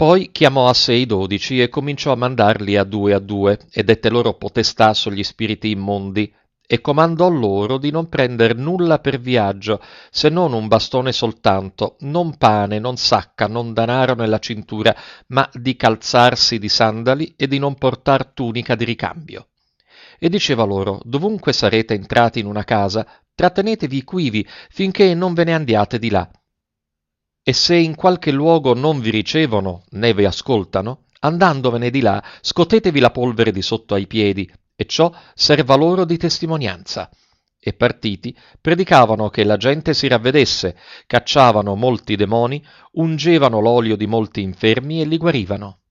Poi chiamò a sé i 12 e cominciò a mandarli a due, e dette loro potestà sugli spiriti immondi, e comandò loro di non prender nulla per viaggio, se non un bastone soltanto, non pane, non sacca, non danaro nella cintura, ma di calzarsi di sandali e di non portar tunica di ricambio. E diceva loro, dovunque sarete entrati in una casa, trattenetevi quivi finché non ve ne andiate di là. E se in qualche luogo non vi ricevono né vi ascoltano, andandovene di là, scotetevi la polvere di sotto ai piedi, e ciò serva loro di testimonianza. E partiti, predicavano che la gente si ravvedesse, cacciavano molti demoni, ungevano l'olio di molti infermi e li guarivano.